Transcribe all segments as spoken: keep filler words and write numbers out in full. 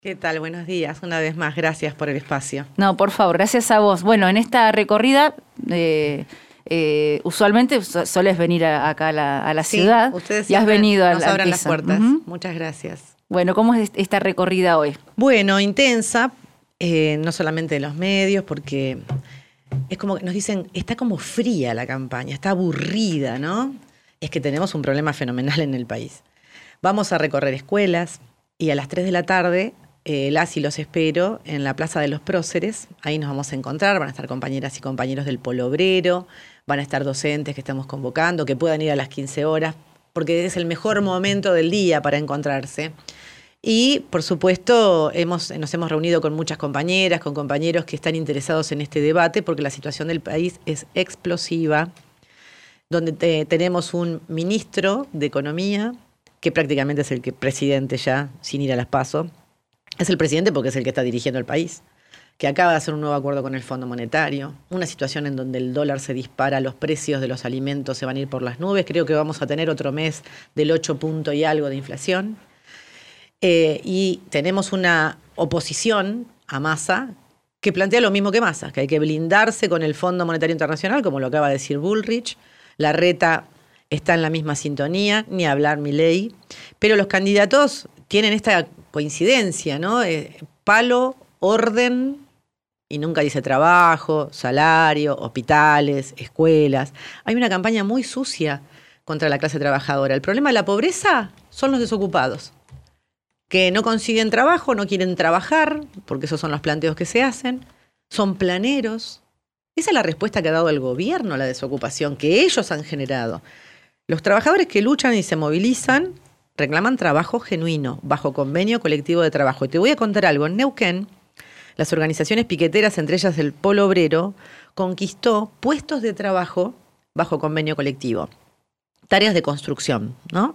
¿Qué tal? Buenos días. Una vez más, gracias por el espacio. No, por favor, gracias a vos. Bueno, en esta recorrida, eh, eh, usualmente so- solés venir a- acá a la, a la Sí, ciudad ustedes y has siempre venido a nos la abran las Alteza. puertas. Ujú. Muchas gracias. Bueno, ¿cómo es esta recorrida hoy? Bueno, intensa, eh, no solamente de los medios, porque es como que nos dicen, está como fría la campaña, está aburrida, ¿no? Es que tenemos un problema fenomenal en el país. Vamos a recorrer escuelas y a las tres de la tarde eh, las y los espero en la Plaza de los Próceres. Ahí nos vamos a encontrar, van a estar compañeras y compañeros del Polo Obrero, van a estar docentes que estamos convocando, que puedan ir a las quince horas, porque es el mejor momento del día para encontrarse. Y, por supuesto, hemos, nos hemos reunido con muchas compañeras, con compañeros que están interesados en este debate, porque la situación del país es explosiva, donde te- tenemos un ministro de Economía, que prácticamente es el que presidente ya, sin ir a las PASO. Es el presidente porque es el que está dirigiendo el país, que acaba de hacer un nuevo acuerdo con el Fondo Monetario, una situación en donde el dólar se dispara, los precios de los alimentos se van a ir por las nubes. Creo que vamos a tener otro mes del ocho punto y algo de inflación. Eh, y tenemos una oposición a Massa que plantea lo mismo que Massa, que hay que blindarse con el Fondo Monetario Internacional, como lo acaba de decir Bullrich. Larreta está en la misma sintonía, ni hablar Milei. Pero los candidatos tienen esta coincidencia, ¿no? Eh, palo, orden, y nunca dice trabajo, salario, hospitales, escuelas. Hay una campaña muy sucia contra la clase trabajadora. El problema de la pobreza son los desocupados, que no consiguen trabajo, no quieren trabajar, porque esos son los planteos que se hacen, son planeros. Esa es la respuesta que ha dado el gobierno a la desocupación, que ellos han generado. Los trabajadores que luchan y se movilizan reclaman trabajo genuino, bajo convenio colectivo de trabajo. Y te voy a contar algo. En Neuquén, las organizaciones piqueteras, entre ellas el Polo Obrero, conquistó puestos de trabajo bajo convenio colectivo. Tareas de construcción, ¿no?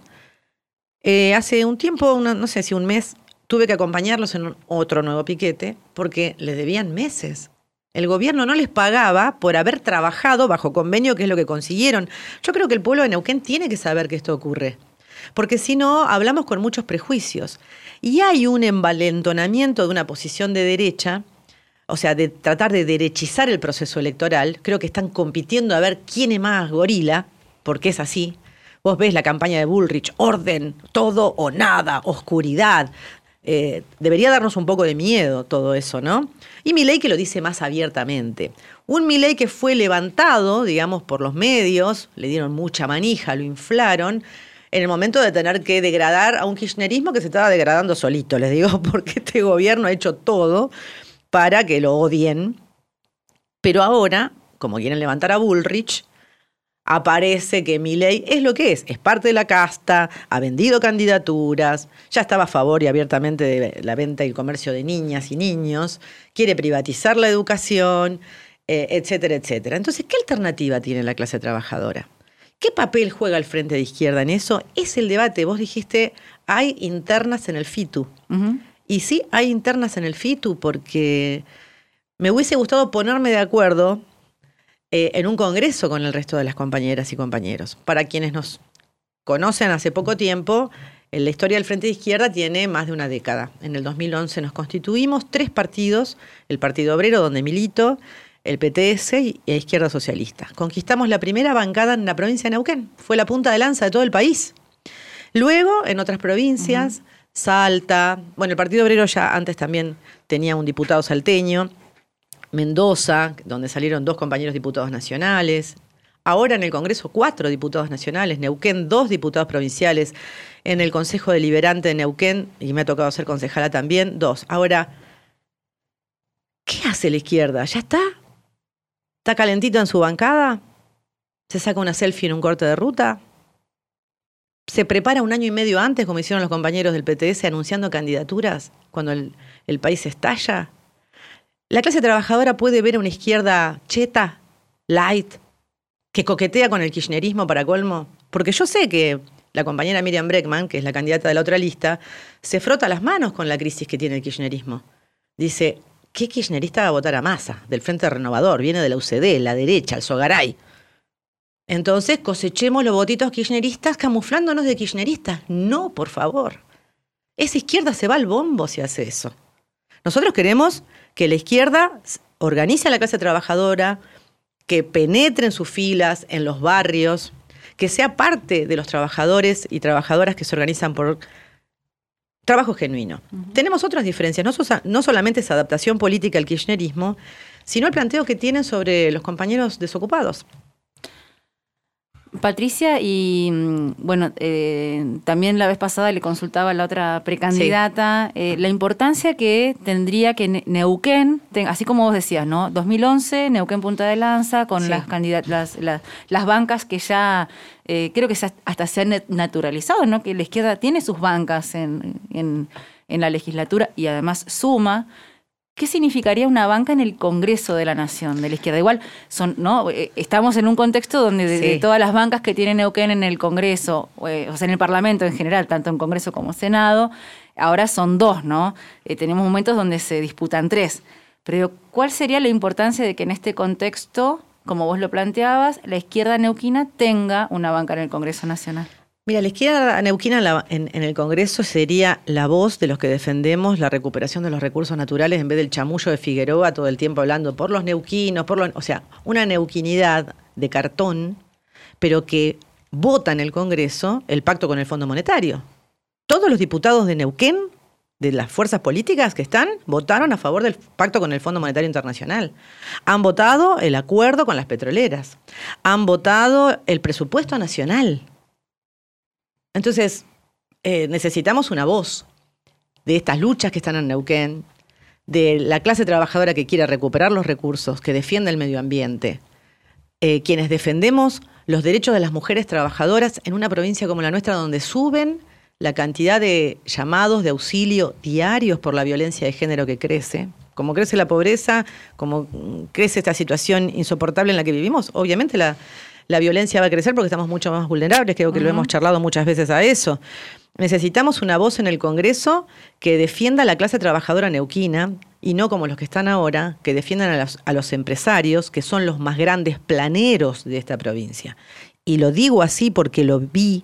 Eh, hace un tiempo, una, no sé si un mes, tuve que acompañarlos en un- otro nuevo piquete porque les debían meses. El gobierno no les pagaba por haber trabajado bajo convenio, que es lo que consiguieron. Yo creo que el pueblo de Neuquén tiene que saber que esto ocurre, porque si no, hablamos con muchos prejuicios. Y hay un envalentonamiento de una posición de derecha, o sea, de tratar de derechizar el proceso electoral. Creo que están compitiendo a ver quién es más gorila, porque es así. Vos ves la campaña de Bullrich, orden, todo o nada, oscuridad. Eh, debería darnos un poco de miedo todo eso, ¿no? Y Milei que lo dice más abiertamente. Un Milei que fue levantado, digamos, por los medios, le dieron mucha manija, lo inflaron, en el momento de tener que degradar a un kirchnerismo que se estaba degradando solito, les digo, porque este gobierno ha hecho todo para que lo odien. Pero ahora, como quieren levantar a Bullrich, aparece que Milei es lo que es, es parte de la casta, ha vendido candidaturas, ya estaba a favor y abiertamente de la venta y el comercio de niñas y niños, quiere privatizar la educación, eh, etcétera, etcétera. Entonces, ¿qué alternativa tiene la clase trabajadora? ¿Qué papel juega el Frente de Izquierda en eso? Es el debate. Vos dijiste, hay internas en el FITU. Ujú. Y sí, hay internas en el FITU porque me hubiese gustado ponerme de acuerdo eh, en un congreso con el resto de las compañeras y compañeros. Para quienes nos conocen hace poco tiempo, en la historia del Frente de Izquierda tiene más de una década. En el dos mil once nos constituimos tres partidos, el Partido Obrero, donde milito, el P T S y la Izquierda Socialista. Conquistamos la primera bancada en la provincia de Neuquén. Fue la punta de lanza de todo el país. Luego, en otras provincias, uh-huh. Salta, bueno, el Partido Obrero ya antes también tenía un diputado salteño, Mendoza, donde salieron dos compañeros diputados nacionales. Ahora en el Congreso cuatro diputados nacionales, Neuquén dos diputados provinciales, en el Consejo Deliberante de Neuquén, y me ha tocado ser concejala también, dos. Ahora, ¿qué hace la izquierda? ¿Ya está? ¿Está calentito en su bancada? ¿Se saca una selfie en un corte de ruta? ¿Se prepara un año y medio antes, como hicieron los compañeros del P T S, anunciando candidaturas cuando el, el país estalla? ¿La clase trabajadora puede ver a una izquierda cheta, light, que coquetea con el kirchnerismo para colmo? Porque yo sé que la compañera Miriam Bregman, que es la candidata de la otra lista, se frota las manos con la crisis que tiene el kirchnerismo. Dice, ¿qué kirchnerista va a votar a Massa? Del Frente Renovador, viene de la U C D, la derecha, el Sogaray. Entonces cosechemos los votitos kirchneristas camuflándonos de kirchneristas. No, por favor. Esa izquierda se va al bombo si hace eso. Nosotros queremos que la izquierda organice a la clase trabajadora, que penetre en sus filas, en los barrios, que sea parte de los trabajadores y trabajadoras que se organizan por trabajo genuino. Uh-huh. Tenemos otras diferencias, no, so, no solamente esa adaptación política al kirchnerismo, sino el planteo que tienen sobre los compañeros desocupados. Patricia, y bueno, eh, también la vez pasada le consultaba a la otra precandidata sí. eh, la importancia que tendría que Neuquén, ten, así como vos decías, ¿no? dos mil once, Neuquén Punta de Lanza, con sí. las, candidat las, las, las bancas que ya, eh, creo que se, hasta se han naturalizado, ¿no? Que la izquierda tiene sus bancas en, en, en la legislatura y además suma. ¿Qué significaría una banca en el Congreso de la Nación de la izquierda? Igual son, ¿no? Estamos en un contexto donde de, sí. de todas las bancas que tiene Neuquén en el Congreso, eh, o sea, en el Parlamento en general, tanto en Congreso como Senado, ahora son dos, ¿no? Eh, tenemos momentos donde se disputan tres. Pero ¿cuál sería la importancia de que en este contexto, como vos lo planteabas, la izquierda neuquina tenga una banca en el Congreso Nacional? Mira, la izquierda neuquina en, la, en, en el Congreso sería la voz de los que defendemos la recuperación de los recursos naturales en vez del chamullo de Figueroa todo el tiempo hablando por los neuquinos, por los, o sea, una neuquinidad de cartón, pero que vota en el Congreso el pacto con el Fondo Monetario. Todos los diputados de Neuquén, de las fuerzas políticas que están, votaron a favor del pacto con el Fondo Monetario Internacional. Han votado el acuerdo con las petroleras. Han votado el presupuesto nacional. Entonces, eh, necesitamos una voz de estas luchas que están en Neuquén, de la clase trabajadora que quiere recuperar los recursos, que defiende el medio ambiente, eh, quienes defendemos los derechos de las mujeres trabajadoras en una provincia como la nuestra, donde suben la cantidad de llamados de auxilio diarios por la violencia de género que crece. Como crece la pobreza, como crece esta situación insoportable en la que vivimos, obviamente la... La violencia va a crecer porque estamos mucho más vulnerables, creo que uh-huh. lo hemos charlado muchas veces a eso. Necesitamos una voz en el Congreso que defienda a la clase trabajadora neuquina y no como los que están ahora, que defiendan a los, a los empresarios, que son los más grandes planeros de esta provincia. Y lo digo así porque lo vi,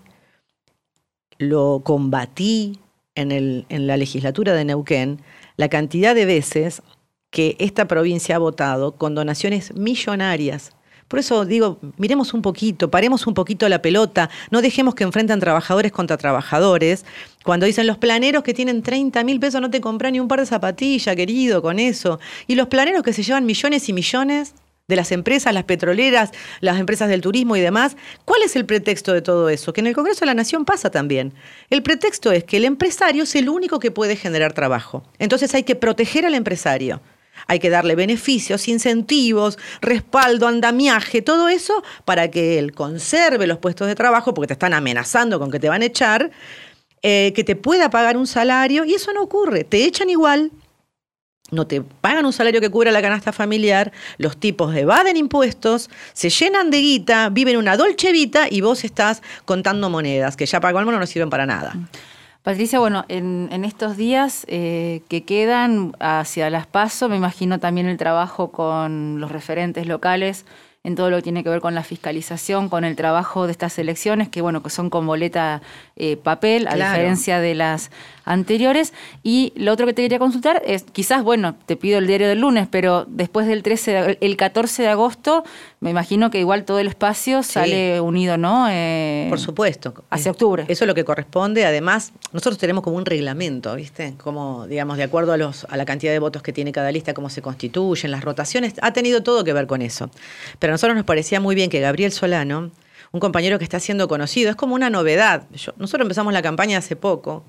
lo combatí en, el, en la legislatura de Neuquén, la cantidad de veces que esta provincia ha votado con donaciones millonarias. Por eso digo, miremos un poquito, paremos un poquito la pelota, no dejemos que enfrenten trabajadores contra trabajadores. Cuando dicen los planeros que tienen treinta mil pesos no te compran ni un par de zapatillas, querido, con eso. Y los planeros que se llevan millones y millones de las empresas, las petroleras, las empresas del turismo y demás. ¿Cuál es el pretexto de todo eso? Que en el Congreso de la Nación pasa también. El pretexto es que el empresario es el único que puede generar trabajo. Entonces hay que proteger al empresario. Hay que darle beneficios, incentivos, respaldo, andamiaje, todo eso para que él conserve los puestos de trabajo, porque te están amenazando con que te van a echar, eh, que te pueda pagar un salario, y eso no ocurre. Te echan igual, no te pagan un salario que cubra la canasta familiar, los tipos evaden impuestos, se llenan de guita, viven una dolce vita y vos estás contando monedas, que ya para colmo no sirven para nada. Patricia, bueno, en, en estos días eh, que quedan hacia las PASO, me imagino también el trabajo con los referentes locales en todo lo que tiene que ver con la fiscalización, con el trabajo de estas elecciones, que bueno, que son con boleta eh, papel, a claro. diferencia de las anteriores. Y lo otro que te quería consultar es, quizás, bueno, te pido el diario del lunes, pero después del trece de, el catorce de agosto, me imagino que igual todo el espacio sí. sale unido, ¿no? Eh, Por supuesto. Hacia octubre. Eso es lo que corresponde. Además, nosotros tenemos como un reglamento, ¿viste? Como, digamos, de acuerdo a, los, a la cantidad de votos que tiene cada lista, cómo se constituyen, las rotaciones, ha tenido todo que ver con eso. Pero a nosotros nos parecía muy bien que Gabriel Solano, un compañero que está siendo conocido, es como una novedad. Yo, nosotros empezamos la campaña hace poco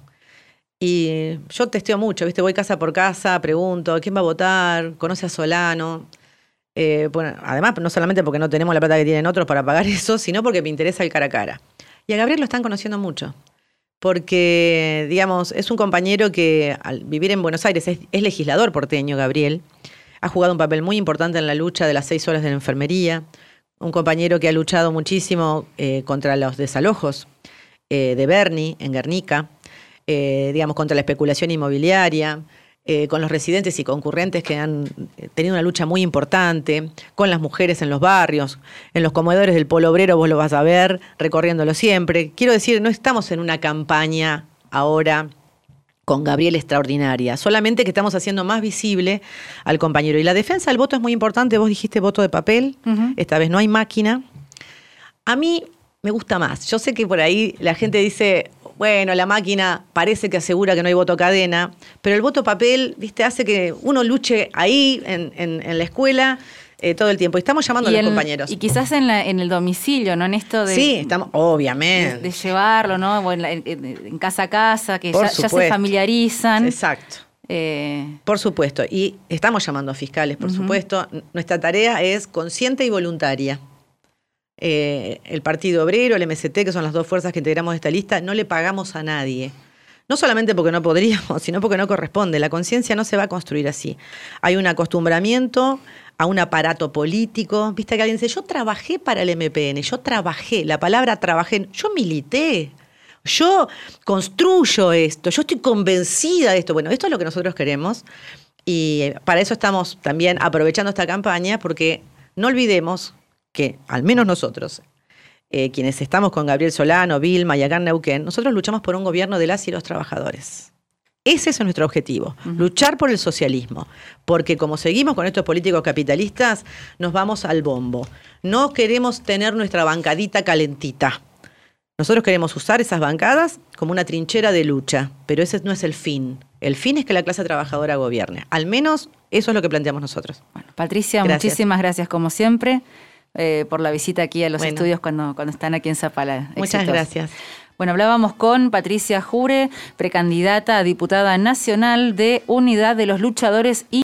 y yo testeo mucho, ¿viste? Voy casa por casa, pregunto quién va a votar, conoce a Solano. Eh, bueno, además, no solamente porque no tenemos la plata que tienen otros para pagar eso, sino porque me interesa el cara a cara. Y a Gabriel lo están conociendo mucho. Porque, digamos, es un compañero que al vivir en Buenos Aires, es, es legislador porteño, Gabriel. Ha jugado un papel muy importante en la lucha de las seis horas de la enfermería. Un compañero que ha luchado muchísimo eh, contra los desalojos eh, de Berni, en Guernica. Eh, digamos, contra la especulación inmobiliaria. Eh, con los residentes y concurrentes que han tenido una lucha muy importante, con las mujeres en los barrios, en los comedores del Polo Obrero, vos lo vas a ver, recorriéndolo siempre. Quiero decir, no estamos en una campaña ahora con Gabriel extraordinaria, solamente que estamos haciendo más visible al compañero. Y la defensa del voto es muy importante, vos dijiste voto de papel, uh-huh. Esta vez no hay máquina. A mí me gusta más, yo sé que por ahí la gente dice, bueno, la máquina parece que asegura que no hay voto cadena, pero el voto papel, viste, hace que uno luche ahí en, en, en la escuela, Eh, todo el tiempo. Y estamos llamando y a los el, compañeros. Y quizás en, la, en el domicilio, ¿no? En esto de... Sí, estamos, obviamente. De, de llevarlo, ¿no? O en, la, en, en casa a casa, que ya, ya se familiarizan. Exacto. Eh... Por supuesto. Y estamos llamando a fiscales, por uh-huh. supuesto. Nuestra tarea es consciente y voluntaria. Eh, el Partido Obrero, el M S T, que son las dos fuerzas que integramos esta lista, no le pagamos a nadie. No solamente porque no podríamos, sino porque no corresponde. La conciencia no se va a construir así. Hay un acostumbramiento a un aparato político. Viste que alguien dice, yo trabajé para el M P N, yo trabajé, la palabra trabajé, yo milité, yo construyo esto, yo estoy convencida de esto. Bueno, esto es lo que nosotros queremos y para eso estamos también aprovechando esta campaña, porque no olvidemos que, al menos nosotros, eh, quienes estamos con Gabriel Solano, Vilma y acá en Neuquén, nosotros luchamos por un gobierno de las y los trabajadores. Ese es nuestro objetivo, uh-huh. luchar por el socialismo, porque como seguimos con estos políticos capitalistas, nos vamos al bombo. No queremos tener nuestra bancadita calentita. Nosotros queremos usar esas bancadas como una trinchera de lucha, pero ese no es el fin. El fin es que la clase trabajadora gobierne. Al menos eso es lo que planteamos nosotros. Bueno, Patricia, gracias. Muchísimas gracias como siempre eh, por la visita aquí a los bueno. estudios cuando, cuando están aquí en Zapala. Muchas Éxitos. Gracias. Bueno, hablábamos con Patricia Jure, precandidata a diputada nacional de Unidad de los Luchadores y